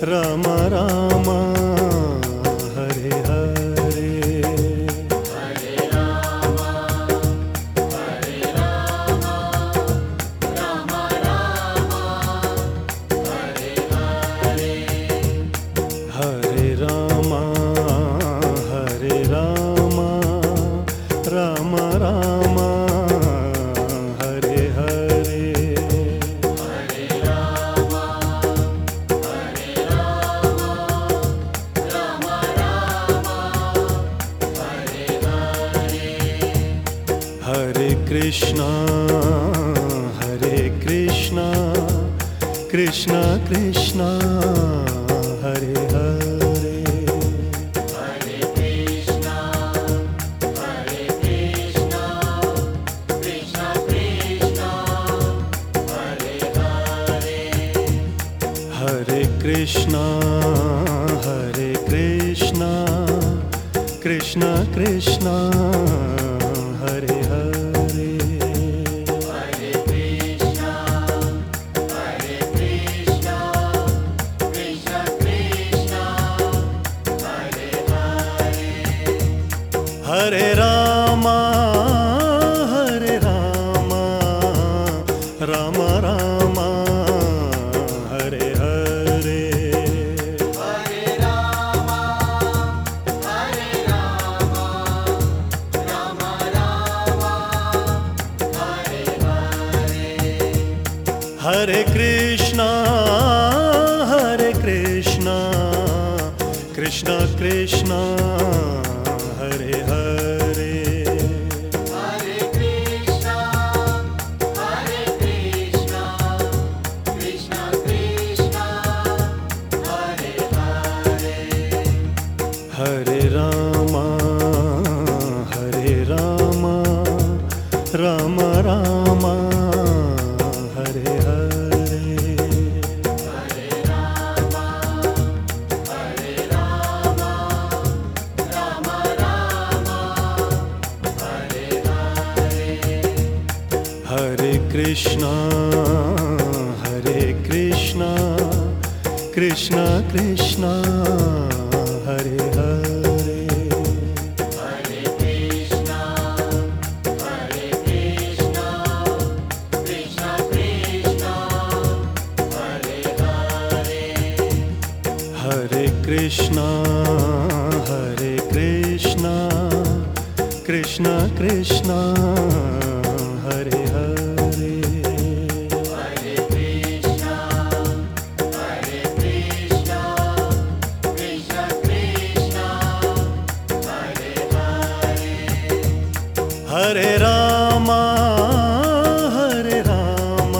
Ram Ram Hare Hare, Hare Ram Hare Ram, Ram Ram Hare Hare, Hare Ram Hare Ram, Ram Ram Hare Hare, Hare Ram Hare Ram, Ram Ram Hare Hare, Hare Krishna Krishna Krishna Hare Hare, Hare Krishna Krishna Krishna Hare Hare, Hare Krishna Krishna Krishna Hare Hare, Hare Krishna Krishna Krishna Hare Hare, Hare Ram Ram Ram Hare Hare, Hare Ram Ram Ram Hare Hare, Hare Krishna Krishna Krishna Hare Hare, Hare Krishna Krishna Krishna Hare Hare, Hare Ram Ram Ram Hare Hare, Hare Ram Ram Ram Hare Hare, Hare Krishna Krishna Krishna Hare Hare, Hare Krishna Krishna Krishna Hare Hare, Hare Krishna Krishna Krishna Hare Hare, Hare Krishna Krishna Krishna Hare Hare, Hare Ram